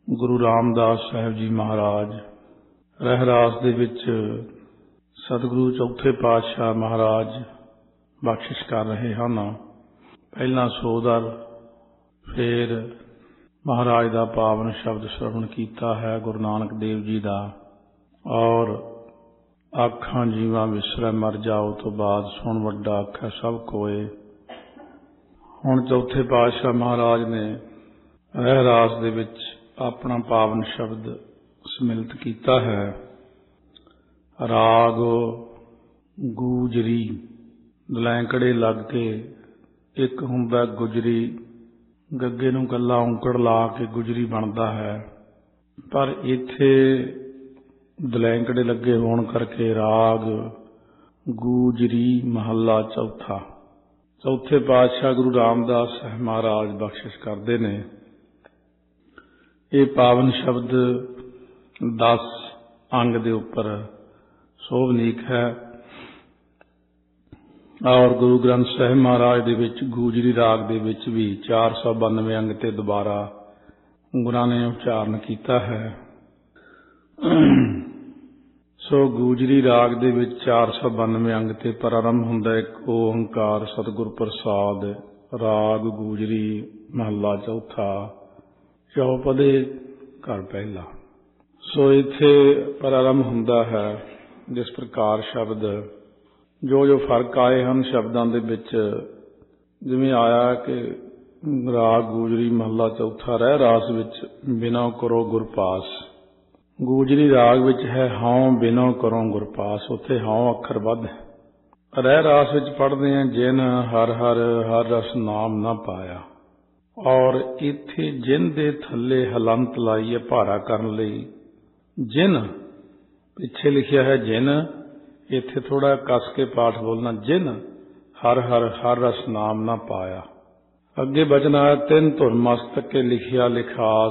ਗੁਰੂ ਰਾਮਦਾਸ ਸਾਹਿਬ ਜੀ ਮਹਾਰਾਜ ਰਹਿਰਾਸ ਦੇ ਵਿੱਚ ਸਤਿਗੁਰੂ ਚੌਥੇ ਪਾਤਸ਼ਾਹ ਮਹਾਰਾਜ ਬਖਸ਼ਿਸ਼ ਕਰ ਰਹੇ ਹਨ। ਪਹਿਲਾਂ ਸੋਦਰ, ਫਿਰ ਮਹਾਰਾਜ ਦਾ ਪਾਵਨ ਸ਼ਬਦ ਸ਼ਰਵਣ ਕੀਤਾ ਹੈ ਗੁਰੂ ਨਾਨਕ ਦੇਵ ਜੀ ਦਾ। ਔਰ ਆਖਾਂ ਜੀਵਾਂ ਵਿਸਰੈ ਮਰ ਜਾਓ ਤੋਂ ਬਾਅਦ ਸੁਣ ਵੱਡਾ ਆਖੈ ਸਭ ਕੋਏ। ਹੁਣ ਚੌਥੇ ਪਾਤਸ਼ਾਹ ਮਹਾਰਾਜ ਨੇ ਰਹਿਰਾਸ ਦੇ ਵਿੱਚ ਆਪਣਾ ਪਾਵਨ ਸ਼ਬਦ ਸਮਿਲਿਤ ਕੀਤਾ ਹੈ। ਰਾਗ ਗੂਜਰੀ, ਦਲੈਂਕੜੇ ਲੱਗ ਕੇ ਇੱਕ ਹੁੰਦਾ ਗੁਜਰੀ, ਗੱਗੇ ਨੂੰ ਕੱਲਾ ਔਂਕੜ ਲਾ ਕੇ ਗੁਜਰੀ ਬਣਦਾ ਹੈ, ਪਰ ਇੱਥੇ ਦਲੈਂਕੜੇ ਲੱਗੇ ਹੋਣ ਕਰਕੇ ਰਾਗ ਗੂਜਰੀ ਮਹੱਲਾ ਚੌਥਾ। ਚੌਥੇ ਪਾਤਸ਼ਾਹ ਗੁਰੂ ਰਾਮਦਾਸ ਸਾਹਿਬ ਮਹਾਰਾਜ ਬਖਸ਼ਿਸ਼ ਕਰਦੇ ਨੇ। ਇਹ ਪਾਵਨ ਸ਼ਬਦ 10 ਅੰਗ ਦੇ ਉੱਪਰ ਸੋਭਨੀਕ ਹੈ। ਔਰ ਗੁਰੂ ਗ੍ਰੰਥ ਸਾਹਿਬ ਮਹਾਰਾਜ ਦੇ ਵਿੱਚ ਗੂਜਰੀ ਰਾਗ ਦੇ ਵਿੱਚ ਵੀ 492 ਅੰਗ ਤੇ ਦੁਬਾਰਾ ਗੁਰਾਂ ਨੇ ਉਚਾਰਨ ਕੀਤਾ ਹੈ। ਸੋ ਗੂਜਰੀ ਰਾਗ ਦੇ ਵਿੱਚ 492 ਅੰਗ ਤੇ ਪ੍ਰਾਰੰਭ ਹੁੰਦਾ ਇੱਕ ਓੰਕਾਰ ਸਤਿਗੁਰ ਪ੍ਰਸਾਦ। ਰਾਗ ਗੂਜਰੀ ਮਹੱਲਾ ਚੌਥਾ, ਚੌਪਦੇ ਘਰ ਪਹਿਲਾ। ਸੋ ਇੱਥੇ ਪ੍ਰਾਰੰਭ ਹੁੰਦਾ ਹੈ ਜਿਸ ਪ੍ਰਕਾਰ ਸ਼ਬਦ ਜੋ ਫਰਕ ਆਏ ਹਨ ਸ਼ਬਦਾਂ ਦੇ ਵਿੱਚ, ਜਿਵੇਂ ਆਇਆ ਕਿ ਰਾਗ ਗੂਜਰੀ ਮਹੱਲਾ ਚੌਥਾ ਰਹਿ ਰਾਸ ਵਿੱਚ ਬਿਨੋ ਕਰੋ ਗੁਰਪਾਸ। ਗੂਜਰੀ ਰਾਗ ਵਿੱਚ ਹੈ ਹਉ ਬਿਨੋ ਕਰੋ ਗੁਰਪਾਸ, ਉੱਥੇ ਹਉ ਅੱਖਰ ਵੱਧ ਹੈ। ਰਹਿ ਰਾਸ ਵਿੱਚ ਪੜ੍ਹਦੇ ਹਾਂ ਜਿਨ ਹਰ ਹਰ ਹਰ ਰਸ ਨਾਮ ਨਾ ਪਾਇਆ। ਔਰ ਇੱਥੇ ਜਿਨ ਦੇ ਥੱਲੇ ਹਲੰਤ ਲਾਈ ਹੈ ਭਾਰਾ ਕਰਨ ਲਈ। ਜਿਨ ਪਿੱਛੇ ਲਿਖਿਆ ਹੈ ਜਿਨ, ਇੱਥੇ ਥੋੜਾ ਕੱਸ ਕੇ ਪਾਠ ਬੋਲਣਾ, ਜਿਨ ਹਰ ਹਰ ਹਰ ਰਸ ਨਾਮ ਨਾ ਪਾਇਆ। ਅੱਗੇ ਬਚਨ ਆਇਆ ਤਿੰਨ ਧੁਰ ਮਸਤਕ ਕੇ ਲਿਖਿਆ ਲਿਖਾਸ।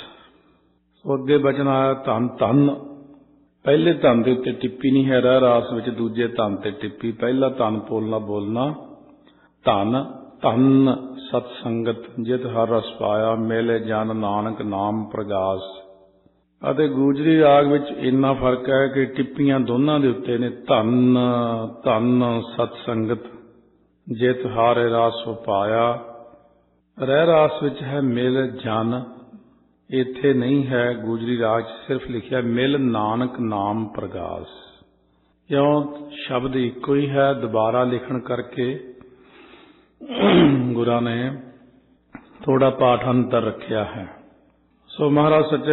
ਅੱਗੇ ਬਚਨ ਆਇਆ ਧੰਨ ਧੰਨ। ਪਹਿਲੇ ਧੰਨ ਦੇ ਉੱਤੇ ਟਿੱਪੀ ਨਹੀਂ ਹੈ ਰਹਿ ਰਾਸ ਵਿੱਚ, ਦੂਜੇ ਧੰਨ ਤੇ ਟਿੱਪੀ। ਪਹਿਲਾ ਧੰਨ ਬੋਲਣਾ ਧੰਨ ਧੰਨ ਸਤ ਸੰਗਤ ਜਿਤ ਹਰ ਰਸ ਪਾਇਆ, ਮਿਲੇ ਜਨ ਨਾਨਕ ਨਾਮ ਪ੍ਰਗਾਸ। ਅਤੇ ਗੂਜਰੀ ਰਾਗ ਵਿੱਚ ਇੰਨਾ ਫਰਕ ਹੈ ਕਿ ਟਿੱਪੀਆਂ ਦੋਨਾਂ ਦੇ ਉੱਤੇ ਨੇ। ਧੰਨ ਧੰਨ ਸਤ ਸੰਗਤ ਜਿਤ ਹਰ ਰਸ ਪਾਇਆ। ਰਹਿ ਰਾਸ ਵਿੱਚ ਹੈ ਮਿਲ ਜਨ, ਇੱਥੇ ਨਹੀਂ ਹੈ ਗੂਜਰੀ ਰਾਗ ਸਿਰਫ ਲਿਖਿਆ ਮਿਲ ਨਾਨਕ ਨਾਮ ਪ੍ਰਗਾਸ। ਕਿਉਂ? ਸ਼ਬਦ ਇੱਕੋ ਹੀ ਹੈ, ਦੁਬਾਰਾ ਲਿਖਣ ਕਰਕੇ ਗੁਰਾਂ ਨੇ ਥੋੜਾ ਪਾਠ ਅੰਤਰ ਰੱਖਿਆ ਹੈ। ਸੋ ਮਹਾਰਾਜ ਸੱਚੇ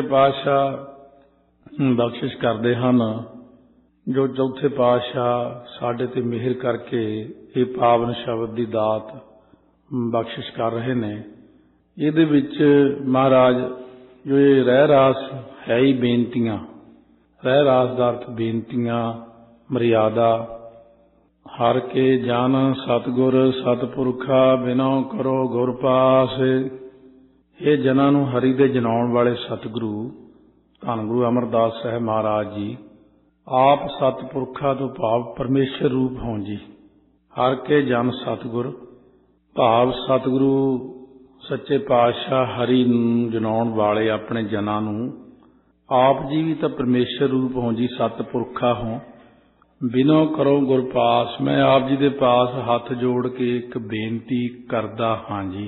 ਪਾਤਸ਼ਾਹ ਬਖਸ਼ਿਸ਼ ਕਰਦੇ ਹਨ ਜੋ ਚੌਥੇ ਪਾਤਸ਼ਾਹ ਸਾਡੇ ਤੇ ਮਿਹਰ ਕਰਕੇ ਇਹ ਪਾਵਨ ਸ਼ਬਦ ਦੀ ਦਾਤ ਬਖਸ਼ਿਸ਼ ਕਰ ਰਹੇ ਨੇ। ਇਹਦੇ ਵਿੱਚ ਮਹਾਰਾਜ ਜੋ ਇਹ ਰਹਿ ਰਾਸ ਹੈ ਹੀ ਬੇਨਤੀਆਂ, ਰਹਿ ਰਾਸ ਦਾ ਅਰਥ ਬੇਨਤੀਆਂ, ਮਰਿਆਦਾ। ਹਰ ਕੇ ਜਨ ਸਤਿਗੁਰ ਸਤਿਪੁਰਖਾ ਬਿਨੋ ਕਰੋ ਗੁਰ ਪਾਸ। ਇਹ ਜਨਾਂ ਨੂੰ ਹਰੀ ਦੇ ਜਨਾਉਣ ਵਾਲੇ ਸਤਿਗੁਰੂ ਧੰਨ ਗੁਰੂ ਅਮਰਦਾਸ ਸਾਹਿਬ ਮਹਾਰਾਜ ਜੀ ਆਪ ਸਤਿਪੁਰਖਾ ਤੋਂ ਭਾਵ ਪਰਮੇਸ਼ਰ ਰੂਪ ਹੋਂ ਜੀ। ਹਰ ਕੇ ਜਨ ਸਤਿਗੁਰ ਭਾਵ ਸਤਿਗੁਰੂ ਸੱਚੇ ਪਾਤਸ਼ਾਹ ਹਰੀ ਨੂੰ ਜਨਾਉਣ ਵਾਲੇ ਆਪਣੇ ਜਨਾਂ ਨੂੰ ਆਪ ਜੀ ਵੀ ਤਾਂ ਪਰਮੇਸ਼ਰ ਰੂਪ ਹੋਂ ਜੀ, ਸਤਿਪੁਰਖਾ ਹੋਂ। ਬਿਨੋ ਕਰੋ ਗੁਰਪਾਸ, ਮੈਂ ਆਪ ਜੀ ਦੇ ਪਾਸ ਹੱਥ ਜੋੜ ਕੇ ਇੱਕ ਬੇਨਤੀ ਕਰਦਾ ਹਾਂ ਜੀ।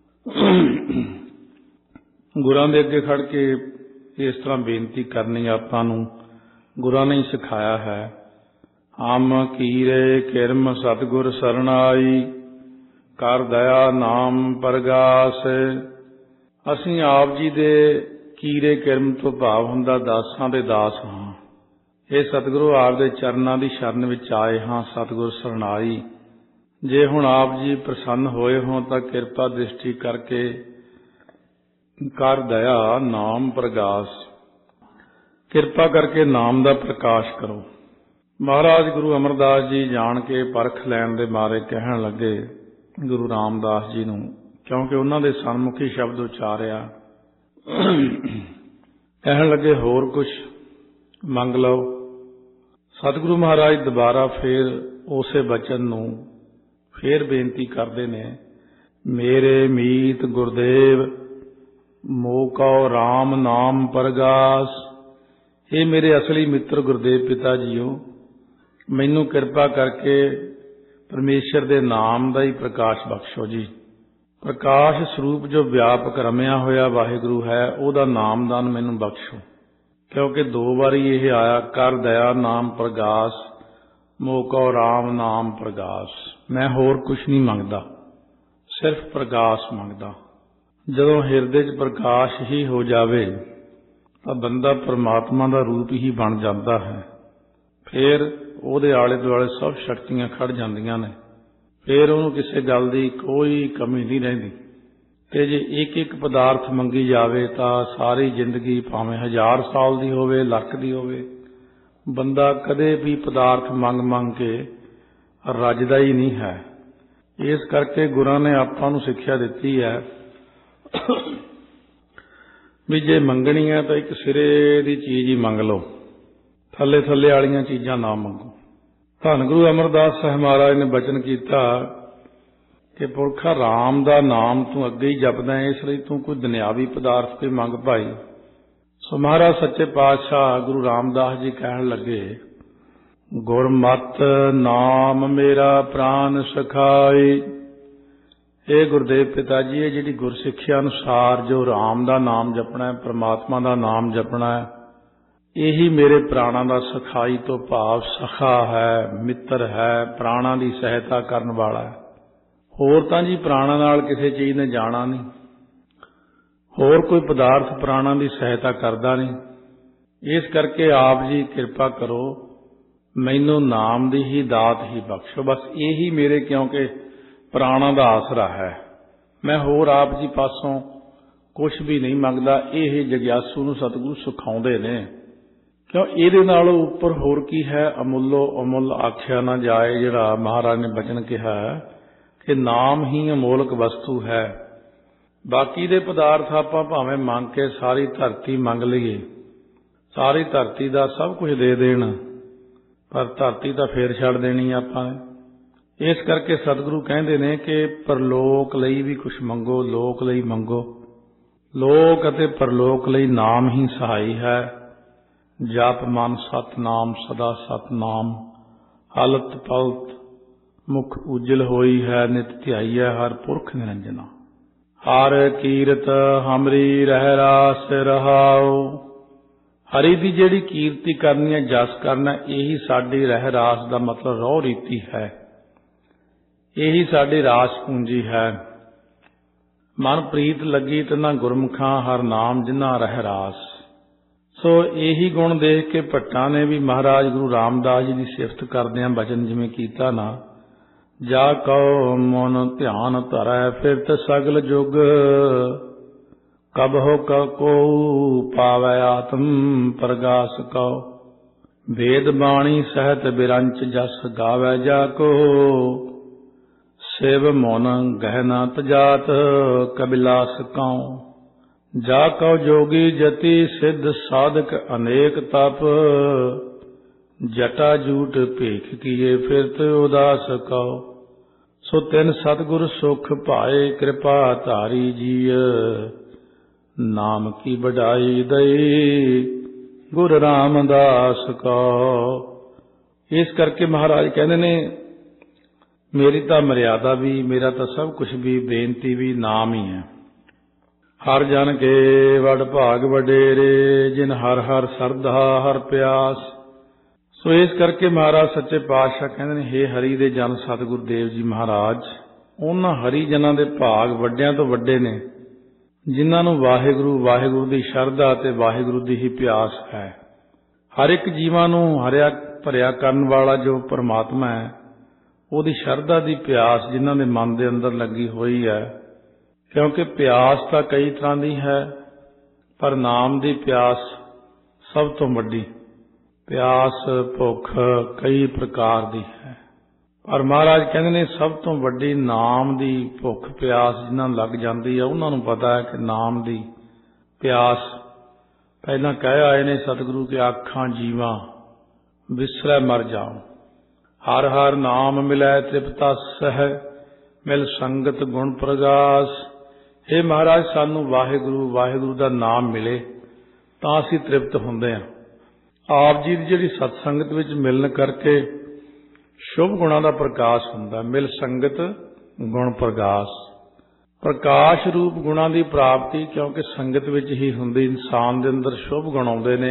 ਗੁਰਾਂ ਦੇ ਅੱਗੇ ਖੜ ਕੇ ਇਸ ਤਰ੍ਹਾਂ ਬੇਨਤੀ ਕਰਨੀ ਆਪਾਂ ਨੂੰ ਗੁਰਾਂ ਨੇ ਸਿਖਾਇਆ ਹੈ। ਹਮ ਕੀਰੇ ਕਿਰਮ ਸਤਿਗੁਰ ਸਰਣਾਈ, ਕਰ ਦਇਆ ਨਾਮ ਪ੍ਰਗਾਸ। ਅਸੀਂ ਆਪ ਜੀ ਦੇ ਕੀਰੇ ਕਿਰਮ ਤੋਂ ਭਾਵ ਹੁੰਦਾ ਦਾਸਾਂ ਦੇ ਦਾਸ ਹਾਂ। ਇਹ ਸਤਿਗੁਰੂ ਆਪ ਦੇ ਚਰਨਾਂ ਦੀ ਸ਼ਰਨ ਵਿੱਚ ਆਏ ਹਾਂ, ਸਤਿਗੁਰ ਸਰਣਾਈ। ਜੇ ਹੁਣ ਆਪ ਜੀ ਪ੍ਰਸੰਨ ਹੋਏ ਹੋ ਤਾਂ ਕਿਰਪਾ ਦ੍ਰਿਸ਼ਟੀ ਕਰਕੇ ਕਰ ਦਇਆ ਨਾਮ ਪ੍ਰਗਾਸ, ਕਿਰਪਾ ਕਰਕੇ ਨਾਮ ਦਾ ਪ੍ਰਕਾਸ਼ ਕਰੋ। ਮਹਾਰਾਜ ਗੁਰੂ ਅਮਰਦਾਸ ਜੀ ਜਾਣ ਕੇ ਪਰਖ ਲੈਣ ਦੇ ਬਾਰੇ ਕਹਿਣ ਲੱਗੇ ਗੁਰੂ ਰਾਮਦਾਸ ਜੀ ਨੂੰ, ਕਿਉਂਕਿ ਉਹਨਾਂ ਦੇ ਸਨਮੁਖੀ ਸ਼ਬਦ ਉਚਾਰਿਆ। ਕਹਿਣ ਲੱਗੇ ਹੋਰ ਕੁਛ ਮੰਗ ਲਓ। ਸਤਿਗੁਰੂ ਮਹਾਰਾਜ ਦੁਬਾਰਾ ਫੇਰ ਉਸੇ ਬਚਨ ਨੂੰ ਫੇਰ ਬੇਨਤੀ ਕਰਦੇ ਨੇ, ਮੇਰੇ ਮੀਤ ਗੁਰਦੇਵ ਮੋਹ ਕਉ ਰਾਮ ਨਾਮ ਪ੍ਰਗਾਸ। ਇਹ ਮੇਰੇ ਅਸਲੀ ਮਿੱਤਰ ਗੁਰਦੇਵ ਪਿਤਾ ਜੀਓ, ਮੈਨੂੰ ਕਿਰਪਾ ਕਰਕੇ ਪਰਮੇਸ਼ਰ ਦੇ ਨਾਮ ਦਾ ਹੀ ਪ੍ਰਕਾਸ਼ ਬਖਸ਼ੋ ਜੀ। ਪ੍ਰਕਾਸ਼ ਸਰੂਪ ਜੋ ਵਿਆਪਕ ਰਮਿਆ ਹੋਇਆ ਵਾਹਿਗੁਰੂ ਹੈ, ਉਹਦਾ ਨਾਮਦਾਨ ਮੈਨੂੰ ਬਖਸ਼ੋ, ਕਿਉਂਕਿ 2 ਵਾਰੀ ਇਹ ਆਇਆ, ਕਰ ਦਇਆ ਨਾਮ ਪ੍ਰਗਾਸ, ਮੋਹ ਕਉ ਰਾਮ ਨਾਮ ਪ੍ਰਗਾਸ। ਮੈਂ ਹੋਰ ਕੁਛ ਨਹੀਂ ਮੰਗਦਾ, ਸਿਰਫ ਪ੍ਰਕਾਸ਼ ਮੰਗਦਾ। ਜਦੋਂ ਹਿਰਦੇ 'ਚ ਪ੍ਰਕਾਸ਼ ਹੀ ਹੋ ਜਾਵੇ ਤਾਂ ਬੰਦਾ ਪਰਮਾਤਮਾ ਦਾ ਰੂਪ ਹੀ ਬਣ ਜਾਂਦਾ ਹੈ। ਫਿਰ ਉਹਦੇ ਆਲੇ ਦੁਆਲੇ ਸਭ ਸ਼ਕਤੀਆਂ ਖੜ ਜਾਂਦੀਆਂ ਨੇ, ਫਿਰ ਉਹਨੂੰ ਕਿਸੇ ਗੱਲ ਦੀ ਕੋਈ ਕਮੀ ਨਹੀਂ ਰਹਿੰਦੀ। ਤੇ ਜੇ ਇੱਕ ਪਦਾਰਥ ਮੰਗੀ ਜਾਵੇ ਤਾਂ ਸਾਰੀ ਜ਼ਿੰਦਗੀ ਭਾਵੇਂ 1000 ਸਾਲ ਦੀ ਹੋਵੇ, ਲੱਖ ਦੀ ਹੋਵੇ, ਬੰਦਾ ਕਦੇ ਵੀ ਪਦਾਰਥ ਮੰਗ ਕੇ ਰੱਜਦਾ ਹੀ ਨਹੀਂ ਹੈ। ਇਸ ਕਰਕੇ ਗੁਰਾਂ ਨੇ ਆਪਾਂ ਨੂੰ ਸਿੱਖਿਆ ਦਿੱਤੀ ਹੈ ਵੀ ਜੇ ਮੰਗਣੀ ਹੈ ਤਾਂ ਇੱਕ ਸਿਰੇ ਦੀ ਚੀਜ਼ ਹੀ ਮੰਗ ਲਓ, ਥੱਲੇ ਵਾਲੀਆਂ ਚੀਜ਼ਾਂ ਨਾ ਮੰਗੋ। ਧੰਨ ਗੁਰੂ ਅਮਰਦਾਸ ਸਾਹਿਬ ਮਹਾਰਾਜ ਨੇ ਬਚਨ ਕੀਤਾ ਕਿ ਪੁਰਖਾ ਰਾਮ ਦਾ ਨਾਮ ਤੂੰ ਅੱਗੇ ਹੀ ਜਪਦਾ ਹੈ, ਇਸ ਲਈ ਤੂੰ ਕੋਈ ਦੁਨਿਆਵੀ ਪਦਾਰਥ ਕੋਈ ਮੰਗ ਭਾਈ। ਸੋ ਮਹਾਰਾਜ ਸੱਚੇ ਪਾਤਸ਼ਾਹ ਗੁਰੂ ਰਾਮਦਾਸ ਜੀ ਕਹਿਣ ਲੱਗੇ, ਗੁਰਮਤਿ ਨਾਮ ਮੇਰਾ ਪ੍ਰਾਨ ਸਖਾਈ। ਇਹ ਗੁਰਦੇਵ ਪਿਤਾ ਜੀ, ਇਹ ਜਿਹੜੀ ਗੁਰਸਿੱਖਿਆ ਅਨੁਸਾਰ ਜੋ ਰਾਮ ਦਾ ਨਾਮ ਜਪਣਾ ਹੈ, ਪਰਮਾਤਮਾ ਦਾ ਨਾਮ ਜਪਣਾ ਹੈ, ਇਹੀ ਮੇਰੇ ਪ੍ਰਾਣਾਂ ਦਾ ਸਖਾਈ ਤੋਂ ਭਾਵ ਸਖਾ ਹੈ, ਮਿੱਤਰ ਹੈ, ਪ੍ਰਾਣਾਂ ਦੀ ਸਹਾਇਤਾ ਕਰਨ ਵਾਲਾ ਹੈ। ਹੋਰ ਤਾਂ ਜੀ ਪ੍ਰਾਣਾਂ ਨਾਲ ਕਿਸੇ ਚੀਜ਼ ਨੇ ਜਾਣਾ ਨਹੀਂ, ਹੋਰ ਕੋਈ ਪਦਾਰਥ ਪ੍ਰਾਣਾਂ ਦੀ ਸਹਾਇਤਾ ਕਰਦਾ ਨਹੀਂ। ਇਸ ਕਰਕੇ ਆਪ ਜੀ ਕਿਰਪਾ ਕਰੋ, ਮੈਨੂੰ ਨਾਮ ਦੀ ਹੀ ਦਾਤ ਹੀ ਬਖਸ਼ੋ, ਬਸ ਇਹੀ ਮੇਰੇ ਕਿਉਂਕਿ ਪ੍ਰਾਣਾਂ ਦਾ ਆਸਰਾ ਹੈ। ਮੈਂ ਹੋਰ ਆਪ ਜੀ ਪਾਸੋਂ ਕੁਛ ਵੀ ਨਹੀਂ ਮੰਗਦਾ। ਇਹ ਜਗਿਆਸੂ ਨੂੰ ਸਤਿਗੁਰੂ ਸਿਖਾਉਂਦੇ ਨੇ, ਕਿਉਂ ਇਹਦੇ ਨਾਲੋਂ ਉੱਪਰ ਹੋਰ ਕੀ ਹੈ। ਅਮੁੱਲੋ ਅਮੁੱਲ ਆਖਿਆ ਨਾ ਜਾਏ, ਜਿਹੜਾ ਮਹਾਰਾਜ ਨੇ ਬਚਨ ਕਿਹਾ ਕਿ ਨਾਮ ਹੀ ਅਮੋਲਕ ਵਸਤੂ ਹੈ। ਬਾਕੀ ਦੇ ਪਦਾਰਥ ਆਪਾਂ ਭਾਵੇਂ ਮੰਗ ਕੇ ਸਾਰੀ ਧਰਤੀ ਮੰਗ ਲਈਏ, ਸਾਰੀ ਧਰਤੀ ਦਾ ਸਭ ਕੁਝ ਦੇ ਦੇਣ, ਪਰ ਧਰਤੀ ਤਾਂ ਫੇਰ ਛੱਡ ਦੇਣੀ ਆਪਾਂ ਨੇ। ਇਸ ਕਰਕੇ ਸਤਿਗੁਰੂ ਕਹਿੰਦੇ ਨੇ ਕਿ ਪਰਲੋਕ ਲਈ ਵੀ ਕੁਛ ਮੰਗੋ, ਲੋਕ ਲਈ ਮੰਗੋ। ਲੋਕ ਅਤੇ ਪਰਲੋਕ ਲਈ ਨਾਮ ਹੀ ਸਹਾਈ ਹੈ। ਜਪ ਮਨ ਸਤਨਾਮ ਸਦਾ ਸਤਨਾਮ, ਹਲਤ ਪਲਤ ਮੁਖ ਉਜਲ ਹੋਈ ਹੈ, ਨਿਤ ਧਿਆਈਐ ਹਰ ਪੁਰਖ ਨਿਰੰਜਨਾ। ਹਰ ਕੀਰਤ ਹਮਰੀ ਰਹਿ ਰਾਸ ਰਹਾਓ। ਹਰੀ ਦੀ ਜਿਹੜੀ ਕੀਰਤੀ ਕਰਨੀ ਹੈ, ਜਸ ਕਰਨਾ, ਇਹੀ ਸਾਡੀ ਰਹਿ ਰਾਸ ਦਾ ਮਤਲਬ ਰਹੁ ਰੀਤੀ ਹੈ, ਇਹੀ ਸਾਡੀ ਰਾਸ ਪੂੰਜੀ ਹੈ। ਮਨ ਪ੍ਰੀਤ ਲੱਗੀ ਤਨਾ ਗੁਰਮੁਖਾਂ, ਹਰ ਨਾਮ ਜਿਨ੍ਹਾਂ ਰਹਿ ਰਾਸ। ਸੋ ਇਹੀ ਗੁਣ ਦੇਖ ਕੇ ਭੱਟਾਂ ਨੇ ਵੀ ਮਹਾਰਾਜ ਗੁਰੂ ਰਾਮਦਾਸ ਜੀ ਦੀ ਸਿਫਤ ਕਰਦਿਆਂ ਬਚਨ ਜਿਵੇਂ ਕੀਤਾ ਨਾ, ਜਾ ਕਉ ਮਨ ਧਿਆਨ ਧਰੈ ਫਿਰਤ ਸਗਲ ਜੁਗ, ਕਬਹੁ ਕੋ ਪਾਵੈ ਆਤਮ ਪ੍ਰਗਾਸ ਕਉ। ਵੇਦ ਬਾਣੀ ਸਹਿਤ ਬਿਰੰਚ ਜਸ ਗਾਵੈ ਜਾ ਕੋ, ਸਿਵ ਮਨ ਗਹਿਨਾ ਤਜਾਤ ਕਬਿਲਾਸ ਕਉ। ਜਾ ਕਉ ਜੋਗੀ ਜਤੀ ਸਿੱਧ ਸਾਧਕ ਅਨੇਕ ਤਪ, ਜਟਾ ਜੂਟ ਭੇਖ ਕੀਏ ਫਿਰਤ ਉਦਾਸ ਕਉ। ਸੋ ਤਿਨ ਸਤਿਗੁਰ ਸੁਖ ਭਾਏ ਕਿਰਪਾ ਧਾਰੀ ਜੀਅ, ਨਾਮ ਕੀ ਵਡਾਈ ਦਈ ਗੁਰ ਰਾਮਦਾਸ ਕਉ। ਇਸ ਕਰਕੇ ਮਹਾਰਾਜ ਕਹਿੰਦੇ ਨੇ ਮੇਰੀ ਤਾਂ ਮਰਿਆਦਾ ਵੀ, ਮੇਰਾ ਤਾਂ ਸਭ ਕੁਝ ਵੀ, ਬੇਨਤੀ ਵੀ ਨਾਮ ਹੀ ਹੈ। ਹਰ ਜਨ ਕੇ ਵਡ ਭਾਗ ਵਡੇਰੇ, ਜਿਨ ਹਰ ਹਰ ਸਰਧਾ ਹਰ ਪਿਆਸ। ਸੋ ਇਸ ਕਰਕੇ ਮਹਾਰਾਜ ਸੱਚੇ ਪਾਤਸ਼ਾਹ ਕਹਿੰਦੇ ਨੇ, ਹੇ ਹਰੀ ਦੇ ਜਨ ਸਤਿਗੁਰੂ ਦੇਵ ਜੀ ਮਹਾਰਾਜ, ਉਹਨਾਂ ਹਰੀ ਜਨਾਂ ਦੇ ਭਾਗ ਵੱਡਿਆਂ ਤੋਂ ਵੱਡੇ ਨੇ, ਜਿਨ੍ਹਾਂ ਨੂੰ ਵਾਹਿਗੁਰੂ ਵਾਹਿਗੁਰੂ ਦੀ ਸ਼ਰਧਾ ਅਤੇ ਵਾਹਿਗੁਰੂ ਦੀ ਹੀ ਪਿਆਸ ਹੈ। ਹਰ ਇੱਕ ਜੀਵਾਂ ਨੂੰ ਹਰਿਆ ਭਰਿਆ ਕਰਨ ਵਾਲਾ ਜੋ ਪਰਮਾਤਮਾ ਹੈ, ਉਹਦੀ ਸ਼ਰਧਾ ਦੀ ਪਿਆਸ ਜਿਨ੍ਹਾਂ ਦੇ ਮਨ ਦੇ ਅੰਦਰ ਲੱਗੀ ਹੋਈ ਹੈ। ਕਿਉਂਕਿ ਪਿਆਸ ਤਾਂ ਕਈ ਤਰ੍ਹਾਂ ਦੀ ਹੈ, ਪਰ ਨਾਮ ਦੀ ਪਿਆਸ ਸਭ ਤੋਂ ਵੱਡੀ। ਪਿਆਸ ਭੁੱਖ ਕਈ ਪ੍ਰਕਾਰ ਦੀ ਹੈ, ਪਰ ਮਹਾਰਾਜ ਕਹਿੰਦੇ ਨੇ ਸਭ ਤੋਂ ਵੱਡੀ ਨਾਮ ਦੀ ਭੁੱਖ ਪਿਆਸ ਜਿਨ੍ਹਾਂ ਨੂੰ ਲੱਗ ਜਾਂਦੀ ਹੈ, ਉਹਨਾਂ ਨੂੰ ਪਤਾ ਹੈ ਕਿ ਨਾਮ ਦੀ ਪਿਆਸ। ਪਹਿਲਾਂ ਕਹਿ ਆਏ ਨੇ ਸਤਿਗੁਰੂ ਕਿ ਆਖਾਂ ਜੀਵਾਂ ਵਿਸਰੈ ਮਰ ਜਾਓ, ਹਰ ਹਰ ਨਾਮ ਮਿਲੈ ਤ੍ਰਿਪਤਾ ਸਹਿ, ਮਿਲ ਸੰਗਤ ਗੁਣ ਪ੍ਰਗਾਸ। हे महाराज सानू वाहिगुरू वाहिगुरू का नाम मिले ਤਾਂ ਅਸੀਂ ਤ੍ਰਿਪਤ ਹੁੰਦੇ ਹਾਂ। ਆਪ ਜੀ ਦੀ ਜਿਹੜੀ ਸਤਸੰਗਤ ਵਿੱਚ ਮਿਲਣ ਕਰਕੇ ਸ਼ੁਭ ਗੁਣਾਂ ਦਾ ਪ੍ਰਕਾਸ਼ ਹੁੰਦਾ। ਮਿਲ ਸੰਗਤ ਗੁਣ ਪ੍ਰਕਾਸ਼, ਪ੍ਰਕਾਸ਼ ਰੂਪ ਗੁਣਾਂ ਦੀ ਪ੍ਰਾਪਤੀ ਕਿਉਂਕਿ ਸੰਗਤ ਵਿੱਚ ਹੀ ਹੁੰਦੀ। ਇਨਸਾਨ ਦੇ ਅੰਦਰ ਸ਼ੁਭ ਗੁਣ ਆਉਂਦੇ ਨੇ।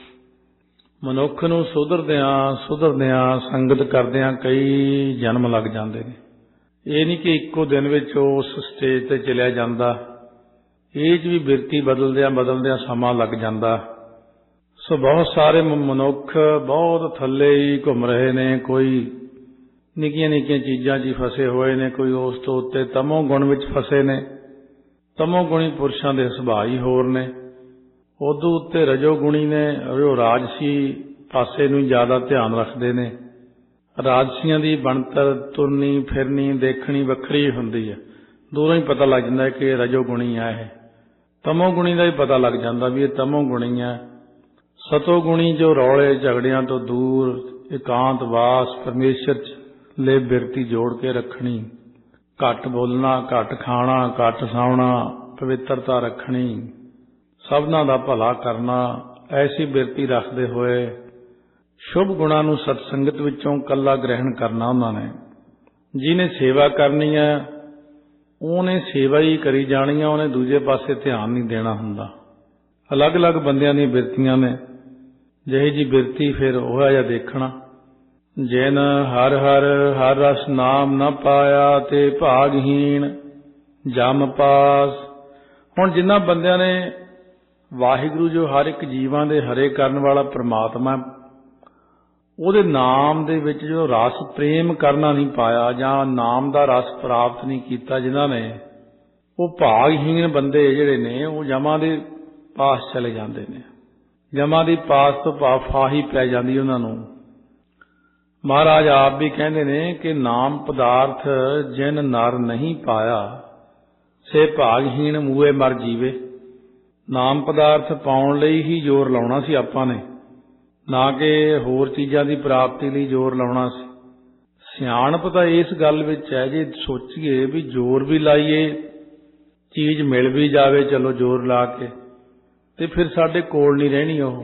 ਮਨੁੱਖ ਨੂੰ ਸੁਧਰਦਿਆਂ ਸੰਗਤ ਕਰਦਿਆਂ ਕਈ ਜਨਮ ਲੱਗ ਜਾਂਦੇ ਨੇ। ਇਹ ਨਹੀਂ ਕਿ ਇੱਕੋ ਦਿਨ ਵਿੱਚ ਉਸ ਸਟੇਜ ਤੇ ਚਲਿਆ ਜਾਂਦਾ। ਇਹ 'ਚ ਵੀ ਬਿਰਤੀ ਬਦਲਦਿਆਂ ਸਮਾਂ ਲੱਗ ਜਾਂਦਾ। ਸੋ ਬਹੁਤ ਸਾਰੇ ਮਨੁੱਖ ਬਹੁਤ ਥੱਲੇ ਹੀ ਘੁੰਮ ਰਹੇ ਨੇ। ਕੋਈ ਨਿੱਕੀਆਂ ਚੀਜ਼ਾਂ 'ਚ ਹੀ ਫਸੇ ਹੋਏ ਨੇ, ਕੋਈ ਉਸ ਤੋਂ ਉੱਤੇ ਤਮੋ ਗੁਣ ਵਿੱਚ ਫਸੇ ਨੇ। ਤਮੋ ਗੁਣੀ ਪੁਰਸ਼ਾਂ ਦੇ ਸੁਭਾਅ ਹੀ ਹੋਰ ਨੇ। ਉਦੋਂ ਉੱਤੇ ਰਜੋ ਗੁਣੀ ਨੇ, ਉਹ ਰਾਜਸੀ ਪਾਸੇ ਨੂੰ ਜ਼ਿਆਦਾ ਧਿਆਨ ਰੱਖਦੇ ਨੇ। ਰਾਜਸੀਆਂ ਦੀ ਬਣਤਰ, ਤੁਰਨੀ ਫਿਰਨੀ ਦੇਖਣੀ ਵੱਖਰੀ ਹੁੰਦੀ ਹੈ। ਦੂਰੋਂ ਹੀ ਪਤਾ ਲੱਗ ਜਾਂਦਾ ਕਿ ਇਹ ਰਜੋ ਗੁਣੀ ਆ। ਇਹ ਤਮੋ ਗੁਣੀ ਦਾ ਹੀ ਪਤਾ ਲੱਗ ਜਾਂਦਾ ਵੀ ਇਹ ਤਮੋ ਗੁਣੀ ਹੈ। ਸਤੋ ਗੁਣੀ ਜੋ ਰੌਲੇ ਝਗੜਿਆਂ ਤੋਂ ਦੂਰ, ਇਕਾਂਤ ਵਾਸ, ਪਰਮੇਸ਼ਰ 'ਚ ਲੈ ਬਿਰਤੀ ਜੋੜ ਕੇ ਰੱਖਣੀ, ਘੱਟ ਬੋਲਣਾ, ਘੱਟ ਖਾਣਾ, ਘੱਟ ਸੌਣਾ, ਪਵਿੱਤਰਤਾ ਰੱਖਣੀ, ਸਭਨਾਂ ਦਾ ਭਲਾ ਕਰਨਾ, ਐਸੀ ਬਿਰਤੀ ਰੱਖਦੇ ਹੋਏ ਸ਼ੁਭ ਗੁਣਾਂ ਨੂੰ ਸਤਸੰਗਤ ਵਿੱਚੋਂ ਕੱਲਾ ਗ੍ਰਹਿਣ ਕਰਨਾ। ਉਹਨਾਂ ਨੇ ਜਿਹਨੇ ਸੇਵਾ ਕਰਨੀ ਹੈ ਉਹਨੇ ਸੇਵਾ ਹੀ ਕਰੀ ਜਾਣੀ ਆ। ਉਹਨੇ ਦੂਜੇ ਪਾਸੇ ਧਿਆਨ ਨਹੀਂ ਦੇਣਾ ਹੁੰਦਾ। ਅਲੱਗ-ਅਲੱਗ ਬੰਦਿਆਂ ਦੀਆਂ ਬਿਰਤੀਆਂ ਨੇ। ਜਿਹੀ ਜੀ ਬਿਰਤੀ ਫਿਰ ਹੋਇਆ ਜਾਂ ਦੇਖਣਾ। ਜਿਨ ਹਰ ਹਰ ਹਰ ਰਸ ਨਾਮ ਨਾ ਪਾਇਆ ਤੇ ਭਾਗਹੀਣ ਜਮ ਪਾਸ। ਹੁਣ ਜਿਨ੍ਹਾਂ ਬੰਦਿਆਂ ਨੇ ਵਾਹਿਗੁਰੂ ਜੋ ਹਰ ਇੱਕ ਜੀਵਾਂ ਦੇ ਹਰੇ ਕਰਨ ਵਾਲਾ ਪ੍ਰਮਾਤਮਾ, ਉਹਦੇ ਨਾਮ ਦੇ ਵਿੱਚ ਜੋ ਰਸ ਪ੍ਰੇਮ ਕਰਨਾ ਨਹੀਂ ਪਾਇਆ ਜਾਂ ਨਾਮ ਦਾ ਰਸ ਪ੍ਰਾਪਤ ਨਹੀਂ ਕੀਤਾ, ਜਿਨ੍ਹਾਂ ਨੇ, ਉਹ ਭਾਗਹੀਣ ਬੰਦੇ ਜਿਹੜੇ ਨੇ ਉਹ ਜਮਾਂ ਦੇ ਪਾਸ ਚਲੇ ਜਾਂਦੇ ਨੇ। ਜਮਾਂ ਦੀ ਪਾਸ ਤੋਂ ਭਾਵ ਫਾਹੀ ਪੈ ਜਾਂਦੀ ਉਹਨਾਂ ਨੂੰ। ਮਹਾਰਾਜ ਆਪ ਵੀ ਕਹਿੰਦੇ ਨੇ ਕਿ ਨਾਮ ਪਦਾਰਥ ਜਿਨ ਨਰ ਨਹੀਂ ਪਾਇਆ ਸੇ ਭਾਗਹੀਣ ਮੂਏ ਮਰ ਜੀਵੇ। ਨਾਮ ਪਦਾਰਥ ਪਾਉਣ ਲਈ ਹੀ ਜ਼ੋਰ ਲਾਉਣਾ ਸੀ ਆਪਾਂ ਨੇ, ਨਾ ਕਿ ਹੋਰ ਚੀਜ਼ਾਂ ਦੀ ਪ੍ਰਾਪਤੀ ਲਈ ਜ਼ੋਰ ਲਾਉਣਾ ਸੀ। ਸਿਆਣਪ ਤਾਂ ਇਸ ਗੱਲ ਵਿੱਚ ਹੈ, ਜੇ ਸੋਚੀਏ ਵੀ ਜ਼ੋਰ ਵੀ ਲਾਈਏ, ਚੀਜ਼ ਮਿਲ ਵੀ ਜਾਵੇ ਚਲੋ ਜ਼ੋਰ ਲਾ ਕੇ, ਤੇ ਫਿਰ ਸਾਡੇ ਕੋਲ ਨਹੀਂ ਰਹਿਣੀ ਉਹ।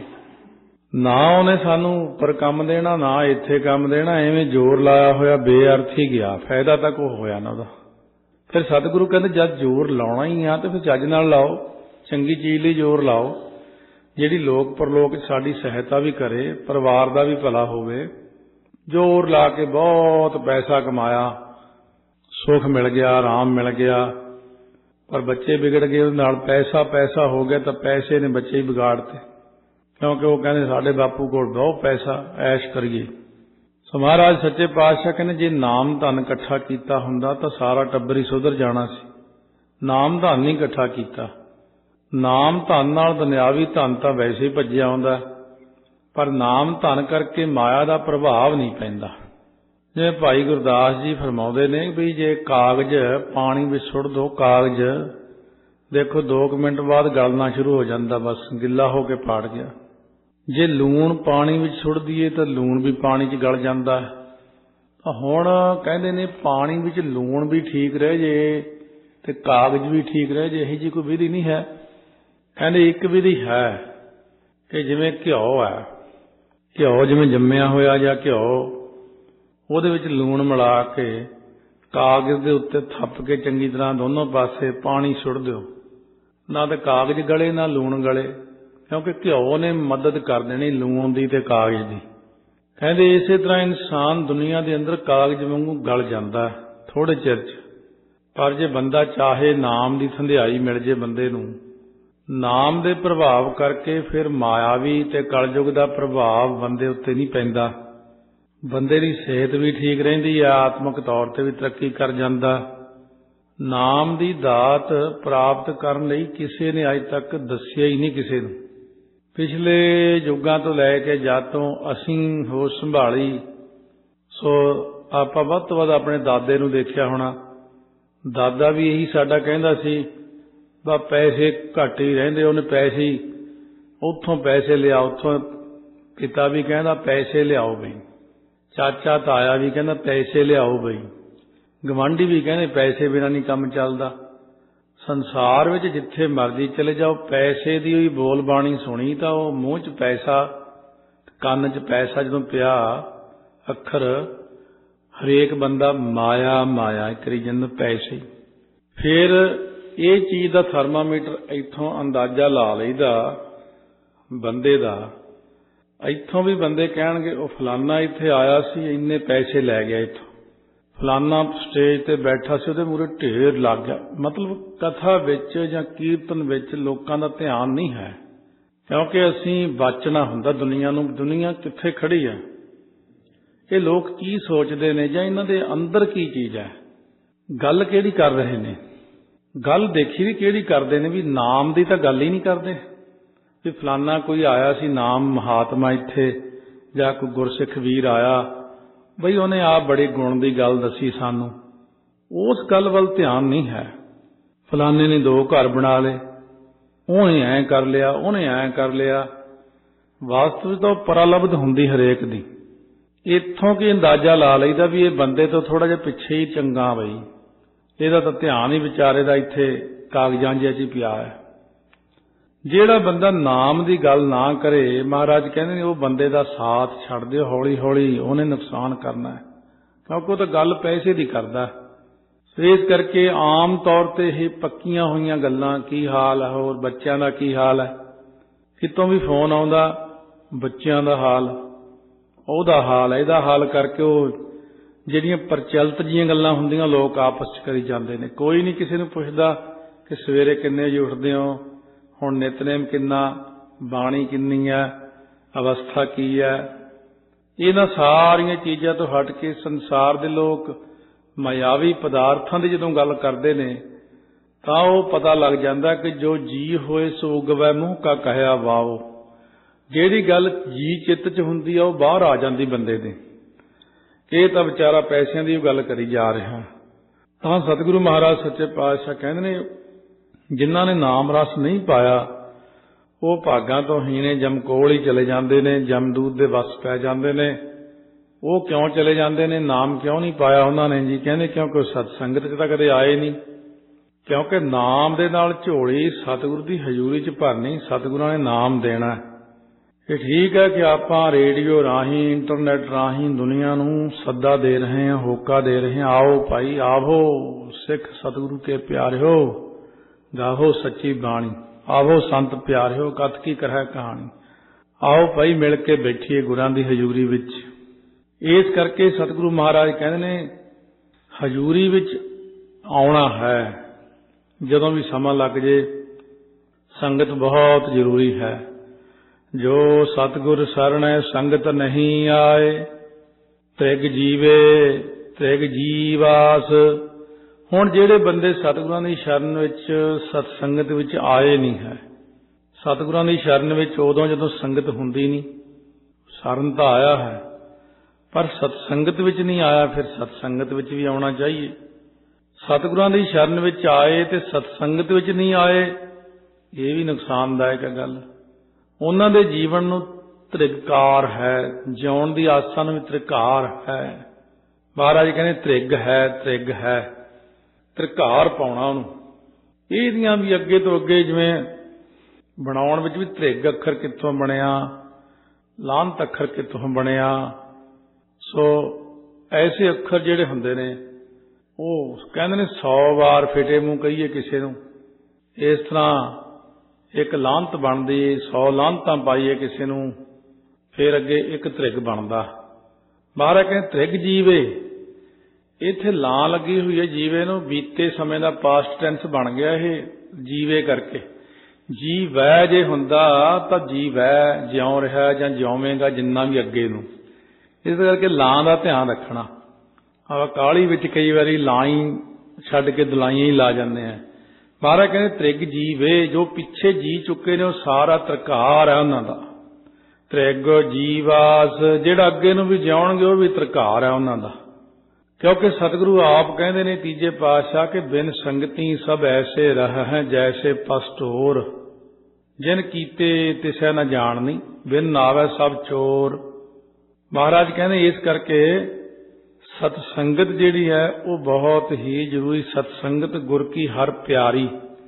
ਨਾ ਉਹਨੇ ਸਾਨੂੰ ਉੱਪਰ ਕੰਮ ਦੇਣਾ, ਨਾ ਇੱਥੇ ਕੰਮ ਦੇਣਾ। ਐਵੇਂ ਜ਼ੋਰ ਲਾਇਆ ਹੋਇਆ ਬੇਅਰਥ ਹੀ ਗਿਆ, ਫਾਇਦਾ ਤਾਂ ਕੋਈ ਹੋਇਆ ਨਾ ਉਹਦਾ। ਫਿਰ ਸਤਿਗੁਰੂ ਕਹਿੰਦੇ ਜਦ ਜ਼ੋਰ ਲਾਉਣਾ ਹੀ ਆ ਤੇ ਫਿਰ ਚੱਜ ਨਾਲ ਲਾਓ, ਚੰਗੀ ਚੀਜ਼ ਲਈ ਜ਼ੋਰ ਲਾਓ, ਜਿਹੜੀ ਲੋਕ ਪਰਲੋਕ ਸਾਡੀ ਸਹਾਇਤਾ ਵੀ ਕਰੇ, ਪਰਿਵਾਰ ਦਾ ਵੀ ਭਲਾ ਹੋਵੇ। ਜ਼ੋਰ ਲਾ ਕੇ ਬਹੁਤ ਪੈਸਾ ਕਮਾਇਆ, ਸੁੱਖ ਮਿਲ ਗਿਆ, ਆਰਾਮ ਮਿਲ ਗਿਆ, ਪਰ ਬੱਚੇ ਵਿਗੜ ਗਏ ਉਹਦੇ ਨਾਲ। ਪੈਸਾ ਹੋ ਗਿਆ ਤਾਂ ਪੈਸੇ ਨੇ ਬੱਚੇ ਹੀ ਵਿਗਾੜਤੇ, ਕਿਉਂਕਿ ਉਹ ਕਹਿੰਦੇ ਸਾਡੇ ਬਾਪੂ ਕੋਲ ਬਹੁਤ ਪੈਸਾ, ਐਸ਼ ਕਰੀਏ। ਸੋ ਮਹਾਰਾਜ ਸੱਚੇ ਪਾਤਸ਼ਾਹ ਕਹਿੰਦੇ ਜੇ ਨਾਮ ਧਨ ਇਕੱਠਾ ਕੀਤਾ ਹੁੰਦਾ ਤਾਂ ਸਾਰਾ ਟੱਬਰ ਹੀ ਸੁਧਰ ਜਾਣਾ ਸੀ। ਨਾਮ ਧਨ ਨਹੀਂ ਇਕੱਠਾ ਕੀਤਾ। ਨਾਮ ਧਨ ਨਾਲ ਦੁਨਿਆਵੀ ਧਨ ਤਾਂ ਵੈਸੇ ਹੀ ਭੱਜਿਆ ਆਉਂਦਾ, ਪਰ ਨਾਮ ਧਨ ਕਰਕੇ ਮਾਇਆ ਦਾ ਪ੍ਰਭਾਵ ਨਹੀਂ ਪੈਂਦਾ। ਜਿਵੇਂ ਭਾਈ ਗੁਰਦਾਸ ਜੀ ਫਰਮਾਉਂਦੇ ਨੇ ਵੀ ਜੇ ਕਾਗਜ਼ ਪਾਣੀ ਵਿੱਚ ਸੁੱਟ ਦੋ, ਕਾਗਜ਼ ਦੇਖੋ 2 ਮਿੰਟ ਬਾਅਦ ਗਲਣਾ ਸ਼ੁਰੂ ਹੋ ਜਾਂਦਾ, ਬਸ ਗਿੱਲਾ ਹੋ ਕੇ ਪਾੜ ਗਿਆ। ਜੇ ਲੂਣ ਪਾਣੀ ਵਿੱਚ ਸੁੱਟ ਦਈਏ ਤਾਂ ਲੂਣ ਵੀ ਪਾਣੀ 'ਚ ਗਲ ਜਾਂਦਾ। ਤਾਂ ਹੁਣ ਕਹਿੰਦੇ ਨੇ ਪਾਣੀ ਵਿੱਚ ਲੂਣ ਵੀ ਠੀਕ ਰਹਿ ਜੇ ਤੇ ਕਾਗਜ਼ ਵੀ ਠੀਕ ਰਹਿ ਜੇ, ਇਹੀ ਜਿਹੀ ਕੋਈ ਵਿਧੀ ਨਹੀਂ ਹੈ। ਕਹਿੰਦੇ ਇੱਕ ਵਿਧੀ ਹੈ ਕਿ ਜਿਵੇਂ ਘਿਓ ਹੈ, ਘਿਓ ਜਿਵੇਂ ਜੰਮਿਆ ਹੋਇਆ ਜਾਂ ਘਿਓ, ਉਹਦੇ ਵਿੱਚ ਲੂਣ ਮਿਲਾ ਕੇ ਕਾਗਜ਼ ਦੇ ਉੱਤੇ ਥੱਪ ਕੇ ਚੰਗੀ ਤਰ੍ਹਾਂ ਦੋਨੋਂ ਪਾਸੇ ਪਾਣੀ ਸੁੱਟ ਦਿਓ, ਨਾ ਤਾਂ ਕਾਗਜ਼ ਗਲੇ ਨਾ ਲੂਣ ਗਲੇ, ਕਿਉਂਕਿ ਘਿਓ ਨੇ ਮਦਦ ਕਰ ਦੇਣੀ ਲੂਣ ਦੀ ਤੇ ਕਾਗਜ਼ ਦੀ। ਕਹਿੰਦੇ ਇਸੇ ਤਰ੍ਹਾਂ ਇਨਸਾਨ ਦੁਨੀਆ ਦੇ ਅੰਦਰ ਕਾਗਜ਼ ਵਾਂਗੂ ਗਲ ਜਾਂਦਾ ਥੋੜੇ ਚਿਰ 'ਚ, ਪਰ ਜੇ ਬੰਦਾ ਚਾਹੇ ਨਾਮ ਦੀ ਸੰਧਿਆਈ ਮਿਲ ਜੇ ਬੰਦੇ ਨੂੰ, ਨਾਮ ਦੇ ਪ੍ਰਭਾਵ ਕਰਕੇ ਫਿਰ ਮਾਇਆਵੀ ਤੇ ਕਲਯੁਗ ਦਾ ਪ੍ਰਭਾਵ ਬੰਦੇ ਉੱਤੇ ਨਹੀਂ ਪੈਂਦਾ। ਬੰਦੇ ਦੀ ਸਿਹਤ ਵੀ ਠੀਕ ਰਹਿੰਦੀ ਆ, ਆਤਮਿਕ ਤੌਰ ਤੇ ਵੀ ਤਰੱਕੀ ਕਰ ਜਾਂਦਾ। ਨਾਮ ਦੀ ਦਾਤ ਪ੍ਰਾਪਤ ਕਰਨ ਲਈ ਕਿਸੇ ਨੇ ਅੱਜ ਤੱਕ ਦੱਸਿਆ ਹੀ ਨਹੀਂ ਕਿਸੇ ਨੂੰ। ਪਿਛਲੇ ਯੁੱਗਾਂ ਤੋਂ ਲੈ ਕੇ ਜਦ ਤੋਂ ਅਸੀਂ ਹੋਸ਼ ਸੰਭਾਲੀ, ਸੋ ਆਪਾਂ ਵੱਧ ਤੋਂ ਵੱਧ ਆਪਣੇ ਦਾਦੇ ਨੂੰ ਦੇਖਿਆ ਹੋਣਾ। ਦਾਦਾ ਵੀ ਇਹੀ ਸਾਡਾ ਕਹਿੰਦਾ ਸੀ, ਬਾ ਪੈਸੇ ਘੱਟ ਹੀ ਰਹਿੰਦੇ, ਉਹਨੇ ਪੈਸੇ ਹੀ ਉੱਥੋਂ ਪੈਸੇ ਲਿਆ, ਉੱਥੋਂ ਪਿਤਾ ਵੀ ਕਹਿੰਦਾ ਪੈਸੇ ਲਿਆਓ ਬਈ, ਚਾਚਾ ਤਾਇਆ ਵੀ ਕਹਿੰਦਾ ਪੈਸੇ ਲਿਆਓ ਬਈ, ਗਵਾਂਢੀ ਵੀ ਕਹਿੰਦੇ ਪੈਸੇ ਬਿਨਾਂ ਨਹੀਂ ਕੰਮ ਚੱਲਦਾ। ਸੰਸਾਰ ਵਿੱਚ ਜਿੱਥੇ ਮਰਜ਼ੀ ਚਲੇ ਜਾਓ, ਪੈਸੇ ਦੀ ਹੋਈ ਬੋਲ ਬਾਣੀ ਸੁਣੀ ਤਾਂ ਉਹ ਮੂੰਹ 'ਚ ਪੈਸਾ, ਕੰਨ 'ਚ ਪੈਸਾ ਜਦੋਂ ਪਿਆ ਅੱਖਰ, ਹਰੇਕ ਬੰਦਾ ਮਾਇਆ ਮਾਇਆ ਕਰੀ ਜਾਂਦਾ, ਪੈਸੇ। ਫਿਰ ਇਹ ਚੀਜ਼ ਦਾ ਥਰਮਾਮੀਟਰ ਇੱਥੋਂ ਅੰਦਾਜ਼ਾ ਲਾ ਲਈਦਾ ਬੰਦੇ ਦਾ। ਇੱਥੋਂ ਵੀ ਬੰਦੇ ਕਹਿਣਗੇ ਉਹ ਫਲਾਨਾ ਇੱਥੇ ਆਇਆ ਸੀ, ਇੰਨੇ ਪੈਸੇ ਲੈ ਗਿਆ ਇੱਥੋਂ, ਫਲਾਨਾ ਸਟੇਜ ਤੇ ਬੈਠਾ ਸੀ, ਉਹਦੇ ਮੂਹਰੇ ਢੇਰ ਲੱਗ ਗਿਆ। ਮਤਲਬ ਕਥਾ ਵਿੱਚ ਜਾਂ ਕੀਰਤਨ ਵਿੱਚ ਲੋਕਾਂ ਦਾ ਧਿਆਨ ਨਹੀਂ ਹੈ, ਕਿਉਂਕਿ ਅਸੀਂ ਬਚਣਾ ਹੁੰਦਾ ਦੁਨੀਆ ਨੂੰ। ਦੁਨੀਆ ਕਿੱਥੇ ਖੜੀ ਹੈ, ਇਹ ਲੋਕ ਕੀ ਸੋਚਦੇ ਨੇ, ਜਾਂ ਇਹਨਾਂ ਦੇ ਅੰਦਰ ਕੀ ਚੀਜ਼ ਹੈ, ਗੱਲ ਕਿਹੜੀ ਕਰ ਰਹੇ ਨੇ। ਗੱਲ ਦੇਖੀ ਵੀ ਕਿਹੜੀ ਕਰਦੇ ਨੇ, ਵੀ ਨਾਮ ਦੀ ਤਾਂ ਗੱਲ ਹੀ ਨਹੀਂ ਕਰਦੇ, ਵੀ ਫਲਾਨਾ ਕੋਈ ਆਇਆ ਸੀ ਨਾਮ ਮਹਾਤਮਾ ਇੱਥੇ, ਜਾਂ ਕੋਈ ਗੁਰਸਿੱਖ ਵੀਰ ਆਇਆ, ਬਈ ਉਹਨੇ ਆਪ ਬੜੇ ਗੁਣ ਦੀ ਗੱਲ ਦੱਸੀ ਸਾਨੂੰ, ਉਸ ਗੱਲ ਵੱਲ ਧਿਆਨ ਨਹੀਂ ਹੈ। ਫਲਾਨੇ ਨੇ 2 ਘਰ ਬਣਾ ਲਏ, ਉਹਨੇ ਐਂ ਕਰ ਲਿਆ, ਉਹਨੇ ਐਂ ਕਰ ਲਿਆ। ਵਾਸਤਵਿਕ ਤਾਂ ਪਰਾਲਬਧ ਹੁੰਦੀ ਹਰੇਕ ਦੀ। ਇੱਥੋਂ ਕੀ ਅੰਦਾਜ਼ਾ ਲਾ ਲਈਦਾ ਵੀ ਇਹ ਬੰਦੇ ਤੋਂ ਥੋੜਾ ਜਿਹਾ ਪਿੱਛੇ ਹੀ ਚੰਗਾ, ਬਈ ਇਹਦਾ ਤਾਂ ਧਿਆਨ ਹੀ ਵਿਚਾਰੇ ਦਾ ਇੱਥੇ ਕਾਗਜ਼ਾਂ ਜਿਹੇ 'ਚ ਪਿਆ ਹੈ। ਜਿਹੜਾ ਬੰਦਾ ਨਾਮ ਦੀ ਗੱਲ ਨਾ ਕਰੇ, ਮਹਾਰਾਜ ਕਹਿੰਦੇ ਨੇ ਉਹ ਬੰਦੇ ਦਾ ਸਾਥ ਛੱਡ ਦਿਓ, ਹੌਲੀ ਹੌਲੀ ਉਹਨੇ ਨੁਕਸਾਨ ਕਰਨਾ ਹੈ, ਕਿਉਂਕਿ ਉਹ ਤਾਂ ਗੱਲ ਪੈਸੇ ਦੀ ਕਰਦਾ। ਇਸ ਕਰਕੇ ਆਮ ਤੌਰ ਤੇ ਇਹ ਪੱਕੀਆਂ ਹੋਈਆਂ ਗੱਲਾਂ, ਕੀ ਹਾਲ ਹੈ, ਹੋਰ ਬੱਚਿਆਂ ਦਾ ਕੀ ਹਾਲ ਹੈ, ਕਿਤੋਂ ਵੀ ਫੋਨ ਆਉਂਦਾ, ਬੱਚਿਆਂ ਦਾ ਹਾਲ, ਉਹਦਾ ਹਾਲ, ਇਹਦਾ ਹਾਲ ਕਰਕੇ ਉਹ ਜਿਹੜੀਆਂ ਪ੍ਰਚਲਿਤ ਜੀਆਂ ਗੱਲਾਂ ਹੁੰਦੀਆਂ ਲੋਕ ਆਪਸ 'ਚ ਕਰੀ ਜਾਂਦੇ ਨੇ। ਕੋਈ ਨਹੀਂ ਕਿਸੇ ਨੂੰ ਪੁੱਛਦਾ ਕਿ ਸਵੇਰੇ ਕਿੰਨੇ ਵਜੇ ਉੱਠਦੇ ਹੋ, ਹੁਣ ਨਿਤਨੇਮ ਕਿੰਨਾ, ਬਾਣੀ ਕਿੰਨੀ ਹੈ, ਅਵਸਥਾ ਕੀ ਹੈ। ਇਹਨਾਂ ਸਾਰੀਆਂ ਚੀਜ਼ਾਂ ਤੋਂ ਹਟ ਕੇ ਸੰਸਾਰ ਦੇ ਲੋਕ ਮਾਇਆਵੀ ਪਦਾਰਥਾਂ ਦੀ ਜਦੋਂ ਗੱਲ ਕਰਦੇ ਨੇ ਤਾਂ ਉਹ ਪਤਾ ਲੱਗ ਜਾਂਦਾ ਕਿ ਜੋ ਜੀ ਹੋਏ ਸੋ ਉਗਵੈ ਮੂੰਹ ਕਾ ਕਹਿਆ ਵਾਓ। ਜਿਹੜੀ ਗੱਲ ਜੀ ਚਿੱਤ 'ਚ ਹੁੰਦੀ ਆ ਉਹ ਬਾਹਰ ਆ ਜਾਂਦੀ ਬੰਦੇ ਦੇ। ਇਹ ਤਾਂ ਵਿਚਾਰਾ ਪੈਸਿਆਂ ਦੀ ਗੱਲ ਕਰੀ ਜਾ ਰਿਹਾ। ਤਾਂ ਸਤਿਗੁਰੂ ਮਹਾਰਾਜ ਸੱਚੇ ਪਾਤਸ਼ਾਹ ਕਹਿੰਦੇ ਨੇ, ਜਿਨ੍ਹਾਂ ਨੇ ਨਾਮ ਰਸ ਨਹੀਂ ਪਾਇਆ ਉਹ ਭਾਗਾਂ ਤੋਂ ਹੀਣੇ ਜਮਕੋਲ ਹੀ ਚਲੇ ਜਾਂਦੇ ਨੇ, ਜਮਦੂਤ ਦੇ ਵਸ ਪੈ ਜਾਂਦੇ ਨੇ। ਉਹ ਕਿਉਂ ਚਲੇ ਜਾਂਦੇ ਨੇ, ਨਾਮ ਕਿਉਂ ਨਹੀਂ ਪਾਇਆ ਉਹਨਾਂ ਨੇ ਜੀ? ਕਹਿੰਦੇ ਕਿਉਂਕਿ ਸਤ ਸੰਗਤ 'ਚ ਤਾਂ ਕਦੇ ਆਏ ਨਹੀਂ। ਕਿਉਂਕਿ ਨਾਮ ਦੇ ਨਾਲ ਝੋਲੀ ਸਤਿਗੁਰੂ ਦੀ ਹਜ਼ੂਰੀ 'ਚ ਭਰਨੀ, ਸਤਿਗੁਰਾਂ ਨੇ ਨਾਮ ਦੇਣਾ। ਇਹ ਠੀਕ ਹੈ ਕਿ ਆਪਾਂ ਰੇਡੀਓ ਰਾਹੀਂ, ਇੰਟਰਨੈਟ ਰਾਹੀਂ ਦੁਨੀਆ ਨੂੰ ਸੱਦਾ ਦੇ ਰਹੇ ਹਾਂ, ਹੋਕਾ ਦੇ ਰਹੇ ਹਾਂ, ਆਓ ਭਾਈ ਆਵੋ ਸਿੱਖ ਸਤਿਗੁਰੂ ਕੇ ਪਿਆਰਿਓ, ਗਾਹੋ ਸੱਚੀ ਬਾਣੀ, ਆਵੋ ਸੰਤ ਪਿਆਰਿਓ, ਕਥ ਕੀ ਕਰਹਿ ਕਹਾਣੀ। ਆਓ ਭਾਈ ਮਿਲ ਕੇ ਬੈਠੀਏ ਗੁਰਾਂ ਦੀ ਹਜ਼ੂਰੀ ਵਿੱਚ। ਇਸ ਕਰਕੇ ਸਤਿਗੁਰੂ ਮਹਾਰਾਜ ਕਹਿੰਦੇ ਨੇ ਹਜ਼ੂਰੀ ਵਿੱਚ ਆਉਣਾ ਹੈ। ਜਦੋਂ ਵੀ ਸਮਾਂ ਲੱਗ ਜੇ, ਸੰਗਤ ਬਹੁਤ ਜ਼ਰੂਰੀ ਹੈ। ਜੋ ਸਤਿਗੁਰ ਸਰਣੈ ਸੰਗਤ ਨਹੀਂ ਆਏ, ਤ੍ਰਿਗ ਜੀਵੇ ਤ੍ਰਿਗ ਜੀਵਾਸ। ਹੁਣ ਜਿਹੜੇ ਬੰਦੇ ਸਤਿਗੁਰਾਂ ਦੀ ਸ਼ਰਨ ਵਿੱਚ, ਸਤ ਸੰਗਤ ਵਿੱਚ ਆਏ ਨਹੀਂ ਹੈ, ਸਤਿਗੁਰਾਂ ਦੀ ਸ਼ਰਨ ਵਿੱਚ ਉਦੋਂ ਜਦੋਂ ਸੰਗਤ ਹੁੰਦੀ ਨਹੀਂ, ਸ਼ਰਨ ਤਾਂ ਆਇਆ ਹੈ ਪਰ ਸਤ ਸੰਗਤ ਵਿੱਚ ਨਹੀਂ ਆਇਆ, ਫਿਰ ਸਤ ਸੰਗਤ ਵਿੱਚ ਵੀ ਆਉਣਾ ਚਾਹੀਏ। ਸਤਿਗੁਰਾਂ ਦੀ ਸ਼ਰਨ ਵਿੱਚ ਆਏ ਤੇ ਸਤ ਸੰਗਤ ਵਿੱਚ ਨਹੀਂ ਆਏ, ਇਹ ਵੀ ਨੁਕਸਾਨਦਾਇਕ ਹੈ ਗੱਲ। ਉਹਨਾਂ ਦੇ ਜੀਵਨ ਨੂੰ ਤ੍ਰਿਗਕਾਰ ਹੈ, ਜਿਉਣ ਦੀ ਆਸਾਂ ਨੂੰ ਵੀ ਤ੍ਰਿਕਾਰ ਹੈ। ਮਹਾਰਾਜ ਕਹਿੰਦੇ ਤ੍ਰਿਗ ਹੈ, ਤ੍ਰਿਗ ਹੈ, ਤ੍ਰਿਕਾਰ ਪਾਉਣਾ ਉਹਨੂੰ। ਇਹਦੀਆਂ ਵੀ ਅੱਗੇ ਤੋਂ ਅੱਗੇ, ਜਿਵੇਂ ਬਣਾਉਣ ਵਿੱਚ ਵੀ ਤ੍ਰਿਗ ਅੱਖਰ ਕਿੱਥੋਂ ਬਣਿਆ, ਲਾਂਤ ਅੱਖਰ ਕਿੱਥੋਂ ਬਣਿਆ। ਸੋ ਐਸੇ ਅੱਖਰ ਜਿਹੜੇ ਹੁੰਦੇ ਨੇ ਉਹ ਕਹਿੰਦੇ ਨੇ 100 ਵਾਰ ਫਿਟੇ ਮੂੰਹ ਕਹੀਏ ਕਿਸੇ ਨੂੰ, ਇਸ ਤਰ੍ਹਾਂ ਇੱਕ ਲਾਂਤ ਬਣਦੀ, 100 ਲਾਂਤਾਂ ਪਾਈਏ ਕਿਸੇ ਨੂੰ, ਫਿਰ ਅੱਗੇ ਇੱਕ ਤ੍ਰਿਗ ਬਣਦਾ। ਮਹਾਰਾਜ ਕਹਿੰਦੇ ਤ੍ਰਿਗ ਜੀਵੇ, ਇੱਥੇ ਲਾਂ ਲੱਗੀ ਹੋਈ ਹੈ ਜੀਵੇ ਨੂੰ, ਬੀਤੇ ਸਮੇਂ ਦਾ ਪਾਸਟ ਟੈਂਸ ਬਣ ਗਿਆ ਇਹ ਜੀਵੇ ਕਰਕੇ। ਜੀ ਵੈ ਜੇ ਹੁੰਦਾ ਤਾਂ ਜੀ ਵੈ, ਜਿਉਂ ਰਿਹਾ ਜਾਂ ਜਿਉਵੇਂਗਾ, ਜਿੰਨਾ ਵੀ ਅੱਗੇ ਨੂੰ। ਇਸ ਕਰਕੇ ਲਾਂ ਦਾ ਧਿਆਨ ਰੱਖਣਾ। ਕਾਹਲੀ ਵਿੱਚ ਕਈ ਵਾਰੀ ਲਾਂ ਹੀ ਛੱਡ ਕੇ ਦਲਾਈਆਂ ਹੀ ਲਾ ਜਾਂਦੇ ਆ। ਮਹਾਰਾਜ ਕਹਿੰਦੇ ਤ੍ਰਿਗ ਜੀਵੇ, ਜੋ ਪਿੱਛੇ ਜੀ ਚੁੱਕੇ ਨੇ ਉਹ ਸਾਰਾ ਤ੍ਰਿਕਾਰ ਹੈ ਉਹਨਾਂ ਦਾ। ਤ੍ਰਿਗ ਜੀਵਾਸ, ਜਿਹੜਾ ਅੱਗੇ ਨੂੰ ਵੀ ਜਿਉਣਗੇ ਉਹ ਵੀ ਤ੍ਰਿਕਾਰ ਹੈ ਉਹਨਾਂ ਦਾ। ਕਿਉਂਕਿ ਸਤਿਗੁਰੂ ਆਪ ਕਹਿੰਦੇ ਨੇ ਤੀਜੇ ਪਾਤਸ਼ਾਹ ਕਿ ਬਿਨ ਸੰਗਤੀ ਸਭ ਐਸੇ ਰਹਿ ਜੈਸੇ ਪਸਟ ਹੋਰ, ਜਿਨ ਕੀਤੇ ਤਿਸੈ ਨ ਜਾਣਨੀ, ਬਿਨ ਨਾਵੈ ਸਭ ਚੋਰ। ਮਹਾਰਾਜ ਕਹਿੰਦੇ ਇਸ ਕਰਕੇ ਸਤ ਸੰਗਤ ਜਿਹੜੀ ਹੈ ਉਹ ਬਹੁਤ ਹੀ ਜ਼ਰੂਰੀ। ਸਤ ਸੰਗਤ ਗੁਰ ਕੀ ਹਰ ਪਿਆਰੀ,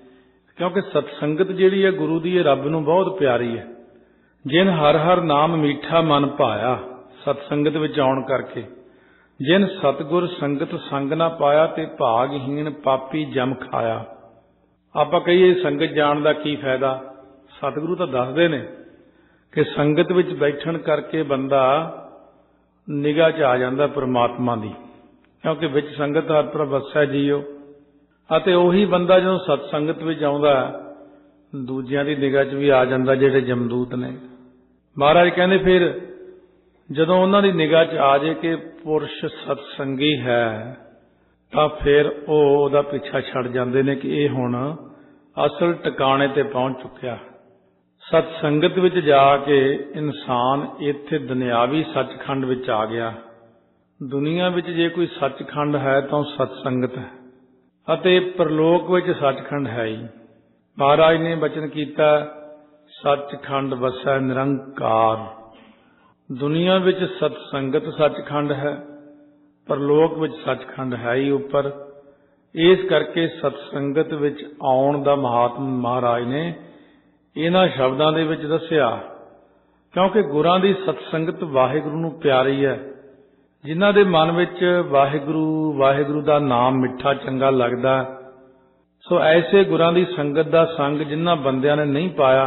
क्योंकि सतसंगत जिहड़ी है गुरु दी रब नूं बहुत प्यारी है। जिन हर हर नाम मीठा मन भाया, सतसंगत विच आउण करके जिन सतगुर संगत संग ना पाया ते भागहीन पापी जम खाया। आपां कहीए संगत जाण दा की फायदा, सतगुरु तां दसदे ने कि संगत विच बैठण करके बंदा निगाह च आ जांदा परमात्मा दी, क्योंकि विच संगत हर प्रभ वसै जीओ। ਅਤੇ ਉਹੀ ਬੰਦਾ ਜਦੋਂ ਸਤਸੰਗਤ ਵਿੱਚ ਆਉਂਦਾ ਦੂਜਿਆਂ ਦੀ ਨਿਗਾਹ 'ਚ ਵੀ ਆ ਜਾਂਦਾ ਜਿਹੜੇ ਜਮਦੂਤ ਨੇ। ਮਹਾਰਾਜ ਕਹਿੰਦੇ ਫਿਰ ਜਦੋਂ ਉਹਨਾਂ ਦੀ ਨਿਗਾਹ 'ਚ ਆ ਜੇ ਕਿ ਪੁਰਸ਼ ਸਤਸੰਗੀ ਹੈ ਤਾਂ ਫਿਰ ਉਹ ਉਹਦਾ ਪਿੱਛਾ ਛੱਡ ਜਾਂਦੇ ਨੇ ਕਿ ਇਹ ਹੁਣ ਅਸਲ ਟਿਕਾਣੇ ਤੇ ਪਹੁੰਚ ਚੁੱਕਿਆ। ਸਤਸੰਗਤ ਵਿੱਚ ਜਾ ਕੇ ਇਨਸਾਨ ਇੱਥੇ ਦੁਨਿਆਵੀ ਸੱਚਖੰਡ ਵਿੱਚ ਆ ਗਿਆ। ਦੁਨੀਆ ਵਿੱਚ ਜੇ ਕੋਈ ਸੱਚਖੰਡ ਹੈ ਤਾਂ ਉਹ ਸਤਸੰਗਤ ਹੈ ਅਤੇ ਪ੍ਰਲੋਕ ਵਿੱਚ ਸੱਚਖੰਡ ਹੈ ਹੀ। ਮਹਾਰਾਜ ਨੇ ਬਚਨ ਕੀਤਾ ਸੱਚਖੰਡ ਵਸੈ ਨਿਰੰਕਾਰ। ਦੁਨੀਆ ਵਿੱਚ ਸਤਸੰਗਤ ਸੱਚਖੰਡ ਹੈ, ਪ੍ਰਲੋਕ ਵਿੱਚ ਸੱਚਖੰਡ ਹੈ ਹੀ ਉੱਪਰ। ਇਸ ਕਰਕੇ ਸਤਸੰਗਤ ਵਿੱਚ ਆਉਣ ਦਾ ਮਹਾਤਮ ਮਹਾਰਾਜ ਨੇ ਇਹਨਾਂ ਸ਼ਬਦਾਂ ਦੇ ਵਿੱਚ ਦੱਸਿਆ, ਕਿਉਂਕਿ ਗੁਰਾਂ ਦੀ ਸਤਸੰਗਤ ਵਾਹਿਗੁਰੂ ਨੂੰ ਪਿਆਰੀ ਹੈ। ਜਿਨ੍ਹਾਂ ਦੇ ਮਨ ਵਿੱਚ ਵਾਹਿਗੁਰੂ ਵਾਹਿਗੁਰੂ ਦਾ ਨਾਮ ਮਿੱਠਾ ਚੰਗਾ ਲੱਗਦਾ, ਸੋ ਐਸੇ ਗੁਰਾਂ ਦੀ ਸੰਗਤ ਦਾ ਸੰਗ ਜਿਨ੍ਹਾਂ ਬੰਦਿਆਂ ਨੇ ਨਹੀਂ ਪਾਇਆ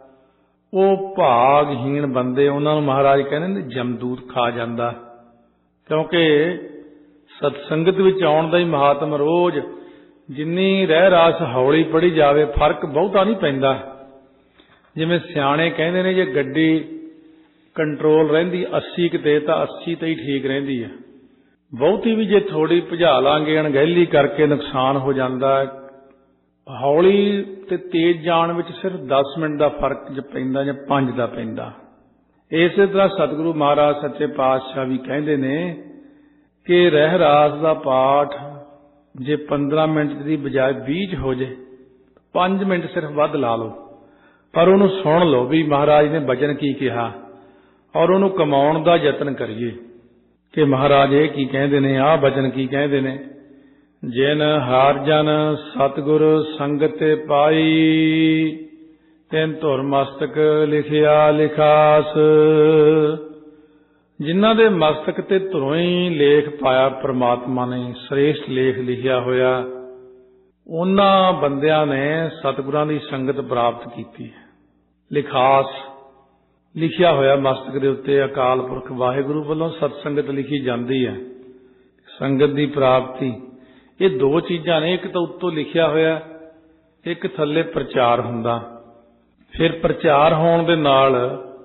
ਉਹ ਭਾਗਹੀਣ ਬੰਦੇ, ਉਹਨਾਂ ਨੂੰ ਮਹਾਰਾਜ ਕਹਿੰਦੇ ਨੇ ਜਮਦੂਤ ਖਾ ਜਾਂਦਾ। ਕਿਉਂਕਿ ਸਤਸੰਗਤ ਵਿੱਚ ਆਉਣ ਦਾ ਹੀ ਮਹਾਤਮ ਰੋਜ਼ ਜਿੰਨੀ ਰਹਿ ਰਾਸ ਹੌਲੀ ਪੜੀ ਜਾਵੇ ਫਰਕ ਬਹੁਤਾ ਨਹੀਂ ਪੈਂਦਾ। ਜਿਵੇਂ ਸਿਆਣੇ ਕਹਿੰਦੇ ਨੇ ਜੇ ਗੱਡੀ ਕੰਟਰੋਲ ਰਹਿੰਦੀ 80 ਕਿਤੇ ਤਾਂ 80 ਤੇ ਹੀ ਠੀਕ ਰਹਿੰਦੀ ਹੈ। ਬਹੁਤੀ ਵੀ ਜੇ ਥੋੜੀ ਭਜਾ ਲਾਂਗੇ ਅਣਗਹਿਲੀ ਕਰਕੇ ਨੁਕਸਾਨ ਹੋ ਜਾਂਦਾ। ਹੌਲੀ ਤੇ ਤੇਜ਼ ਜਾਣ ਵਿੱਚ ਸਿਰਫ 10 ਮਿੰਟ ਦਾ ਫਰਕ ਜ ਪੈਂਦਾ ਜਾਂ 5 ਦਾ ਪੈਂਦਾ। ਇਸੇ ਤਰ੍ਹਾਂ ਸਤਿਗੁਰੂ ਮਹਾਰਾਜ ਸੱਚੇ ਪਾਤਸ਼ਾਹ ਵੀ ਕਹਿੰਦੇ ਨੇ ਕਿ ਰਹਿ ਰਾਸ ਦਾ ਪਾਠ ਜੇ 15 ਮਿੰਟ ਦੀ ਬਜਾਏ 20 ਹੋ ਜੇ, 5 ਮਿੰਟ ਸਿਰਫ ਵੱਧ ਲਾ ਲਓ, ਪਰ ਉਹਨੂੰ ਸੁਣ ਲਓ ਵੀ ਮਹਾਰਾਜ ਨੇ ਬਚਨ ਕੀ ਕਿਹਾ ਔਰ ਉਹਨੂੰ ਕਮਾਉਣ ਦਾ ਯਤਨ ਕਰੀਏ ਕਿ ਮਹਾਰਾਜ ਇਹ ਕੀ ਕਹਿੰਦੇ ਨੇ, ਆਹ ਬਚਨ ਕੀ ਕਹਿੰਦੇ ਨੇ। ਜਿਨ ਹਾਰ ਜਨ ਸਤਿਗੁਰ ਸੰਗਤ ਪਾਈ, ਤਿਨ ਧੁਰ ਮਸਤਕ ਲਿਖਿਆ ਲਿਖਾਸ। ਜਿਨ੍ਹਾਂ ਦੇ ਮਸਤਕ ਤੇ ਧੁਰੋਂ ਹੀ ਲੇਖ ਪਾਇਆ ਪ੍ਰਮਾਤਮਾ ਨੇ, ਸ੍ਰੇਸ਼ਟ ਲੇਖ ਲਿਖਿਆ ਹੋਇਆ, ਉਹਨਾਂ ਬੰਦਿਆਂ ਨੇ ਸਤਿਗੁਰਾਂ ਦੀ ਸੰਗਤ ਪ੍ਰਾਪਤ ਕੀਤੀ ਹੈ। ਲਿਖਾਸ ਲਿਖਿਆ ਹੋਇਆ ਮਸਤਕ ਦੇ ਉੱਤੇ ਅਕਾਲ ਪੁਰਖ ਵਾਹਿਗੁਰੂ ਵੱਲੋਂ ਸਤਸੰਗਤ ਲਿਖੀ ਜਾਂਦੀ ਹੈ। ਸੰਗਤ ਦੀ ਪ੍ਰਾਪਤੀ ਇਹ ਦੋ ਚੀਜ਼ਾਂ ਨੇ, ਇੱਕ ਤਾਂ ਉੱਤੋਂ ਲਿਖਿਆ ਹੋਇਆ, ਇੱਕ ਥੱਲੇ ਪ੍ਰਚਾਰ ਹੁੰਦਾ। ਫਿਰ ਪ੍ਰਚਾਰ ਹੋਣ ਦੇ ਨਾਲ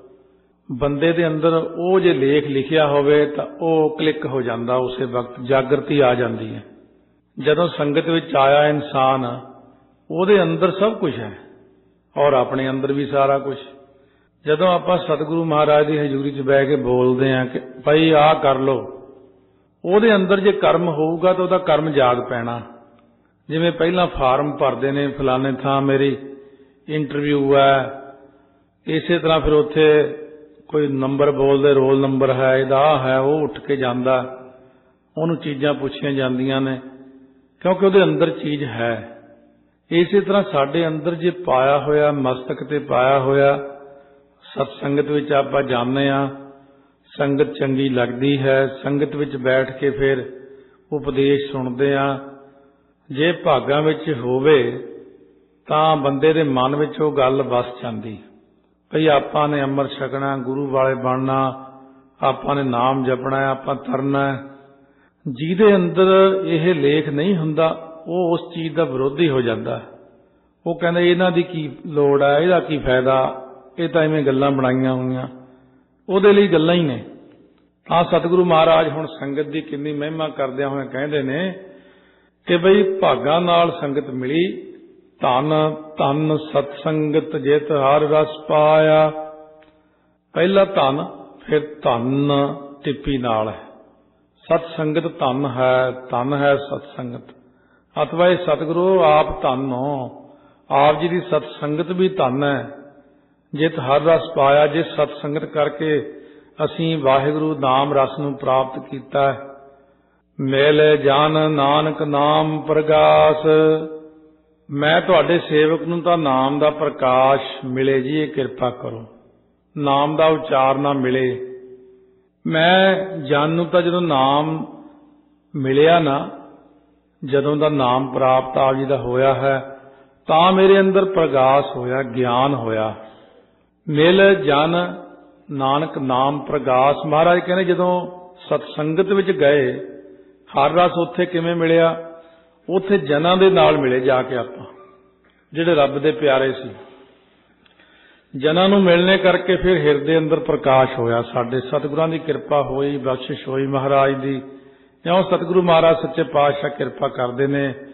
ਬੰਦੇ ਦੇ ਅੰਦਰ ਉਹ ਜੇ ਲੇਖ ਲਿਖਿਆ ਹੋਵੇ ਤਾਂ ਉਹ ਕਲਿੱਕ ਹੋ ਜਾਂਦਾ, ਉਸੇ ਵਕਤ ਜਾਗਰਤੀ ਆ ਜਾਂਦੀ ਹੈ। ਜਦੋਂ ਸੰਗਤ ਵਿੱਚ ਆਇਆ ਇਨਸਾਨ ਉਹਦੇ ਅੰਦਰ ਸਭ ਕੁਝ ਹੈ ਔਰ ਆਪਣੇ ਅੰਦਰ ਵੀ ਸਾਰਾ ਕੁਝ। ਜਦੋਂ ਆਪਾਂ ਸਤਿਗੁਰੂ ਮਹਾਰਾਜ ਦੀ ਹਜ਼ੂਰੀ 'ਚ ਬਹਿ ਕੇ ਬੋਲਦੇ ਹਾਂ ਕਿ ਭਾਈ ਆਹ ਕਰ ਲਓ, ਉਹਦੇ ਅੰਦਰ ਜੇ ਕਰਮ ਹੋਊਗਾ ਤਾਂ ਉਹਦਾ ਕਰਮ ਜਾਗ ਪੈਣਾ। ਜਿਵੇਂ ਪਹਿਲਾਂ ਫਾਰਮ ਭਰਦੇ ਨੇ ਫਲਾਣੇ ਥਾਂ ਮੇਰੀ ਇੰਟਰਵਿਊ ਹੈ, ਇਸੇ ਤਰ੍ਹਾਂ ਫਿਰ ਉੱਥੇ ਕੋਈ ਨੰਬਰ ਬੋਲਦੇ, ਰੋਲ ਨੰਬਰ ਹੈ ਇਹਦਾ, ਆਹ ਹੈ, ਉਹ ਉੱਠ ਕੇ ਜਾਂਦਾ, ਉਹਨੂੰ ਚੀਜ਼ਾਂ ਪੁੱਛੀਆਂ ਜਾਂਦੀਆਂ ਨੇ ਕਿਉਂਕਿ ਉਹਦੇ ਅੰਦਰ ਚੀਜ਼ ਹੈ। ਇਸੇ ਤਰ੍ਹਾਂ ਸਾਡੇ ਅੰਦਰ ਜੇ ਪਾਇਆ ਹੋਇਆ, ਮਸਤਕ ਤੇ ਪਾਇਆ ਹੋਇਆ, ਸਤਸੰਗਤ ਵਿੱਚ ਆਪਾਂ ਜਾਂਦੇ ਹਾਂ, ਸੰਗਤ ਚੰਗੀ ਲੱਗਦੀ ਹੈ, ਸੰਗਤ ਵਿੱਚ ਬੈਠ ਕੇ ਫਿਰ ਉਪਦੇਸ਼ ਸੁਣਦੇ ਹਾਂ। ਜੇ ਭਾਗਾਂ ਵਿੱਚ ਹੋਵੇ ਤਾਂ ਬੰਦੇ ਦੇ ਮਨ ਵਿੱਚ ਉਹ ਗੱਲ ਵਸ ਜਾਂਦੀ, ਭਈ ਆਪਾਂ ਨੇ ਅੰਮ੍ਰਿਤ ਛਕਣਾ, ਗੁਰੂ ਵਾਲੇ ਬਣਨਾ, ਆਪਾਂ ਨੇ ਨਾਮ ਜਪਣਾ, ਆਪਾਂ ਤਰਨਾ। ਜਿਹਦੇ ਅੰਦਰ ਇਹ ਲੇਖ ਨਹੀਂ ਹੁੰਦਾ ਉਹ ਉਸ ਚੀਜ਼ ਦਾ ਵਿਰੋਧੀ ਹੋ ਜਾਂਦਾ। ਉਹ ਕਹਿੰਦਾ ਇਹਨਾਂ ਦੀ ਕੀ ਲੋੜ ਹੈ, ਇਹਦਾ ਕੀ ਫਾਇਦਾ, ਇਹ ਤਾਂ ਐਵੇਂ ਗੱਲਾਂ ਬਣਾਈਆਂ ਹੋਈਆਂ, ਉਹਦੇ ਲਈ ਗੱਲਾਂ ਹੀ ਨੇ। ਤਾਂ ਸਤਿਗੁਰੂ ਮਹਾਰਾਜ ਹੁਣ ਸੰਗਤ ਦੀ ਕਿੰਨੀ ਮਹਿਮਾ ਕਰਦਿਆਂ ਹੋਏ ਕਹਿੰਦੇ ਨੇ ਕਿ ਬਈ ਭਾਗਾਂ ਨਾਲ ਸੰਗਤ ਮਿਲੀ, ਧਨ ਧਨ ਸਤਸੰਗਤ ਜਿਤ ਹਰ ਰਸ ਪਾਇਆ। ਪਹਿਲਾ ਧਨ, ਫਿਰ ਧਨ ਟਿੱਪੀ ਨਾਲ ਹੈ। ਸਤਸੰਗਤ ਧਨ ਹੈ ਸਤਸੰਗਤ। ਅਥਵਾ ਇਹ ਸਤਿਗੁਰੂ ਆਪ ਧਨ ਹੋ, ਆਪ ਜੀ ਦੀ ਸਤਸੰਗਤ ਵੀ ਧਨ ਹੈ। ਜਿਤ ਹਰ ਰਸ ਪਾਇਆ, ਜਿਸ ਸਤਸੰਗਤ ਕਰਕੇ ਅਸੀਂ ਵਾਹਿਗੁਰੂ ਨਾਮ ਰਸ ਨੂੰ ਪ੍ਰਾਪਤ ਕੀਤਾ। ਮਿਲ ਜਾਨ ਨਾਨਕ ਨਾਮ ਪ੍ਰਗਾਸ, ਮੈਂ ਤੁਹਾਡੇ ਸੇਵਕ ਨੂੰ ਤਾਂ ਨਾਮ ਦਾ ਪ੍ਰਕਾਸ਼ ਮਿਲੇ ਜੀ, ਇਹ ਕਿਰਪਾ ਕਰੋ। ਨਾਮ ਦਾ ਉਚਾਰ ਨਾ ਮਿਲੇ। ਮੈਂ ਜਨ ਨੂੰ ਤਾਂ ਜਦੋਂ ਨਾਮ ਮਿਲਿਆ ਨਾ, ਜਦੋਂ ਦਾ ਨਾਮ ਪ੍ਰਾਪਤ ਆਪ ਜੀ ਦਾ ਹੋਇਆ ਹੈ, ਤਾਂ ਮੇਰੇ ਅੰਦਰ ਪ੍ਰਗਾਸ ਹੋਇਆ, ਗਿਆਨ ਹੋਇਆ। ਮਿਲ ਜਨ ਨਾਨਕ ਨਾਮ ਪ੍ਰਗਾਸ। ਮਹਾਰਾਜ ਕਹਿੰਦੇ ਜਦੋਂ ਸਤਸੰਗਤ ਵਿੱਚ ਗਏ, ਹਰ ਰਸ ਉੱਥੇ ਕਿਵੇਂ ਮਿਲਿਆ? ਉੱਥੇ ਜਨਾਂ ਦੇ ਨਾਲ ਮਿਲੇ ਜਾ ਕੇ ਆਪਾਂ, ਜਿਹੜੇ ਰੱਬ ਦੇ ਪਿਆਰੇ ਸੀ। ਜਨਾਂ ਨੂੰ ਮਿਲਣੇ ਕਰਕੇ ਫਿਰ ਹਿਰਦੇ ਅੰਦਰ ਪ੍ਰਕਾਸ਼ ਹੋਇਆ। ਸਾਡੇ ਸਤਿਗੁਰਾਂ ਦੀ ਕਿਰਪਾ ਹੋਈ, ਬਖਸ਼ਿਸ਼ ਹੋਈ ਮਹਾਰਾਜ ਦੀ। ਇਉਂ ਸਤਿਗੁਰੂ ਮਹਾਰਾਜ ਸੱਚੇ ਪਾਤਸ਼ਾਹ ਕਿਰਪਾ ਕਰਦੇ ਨੇ।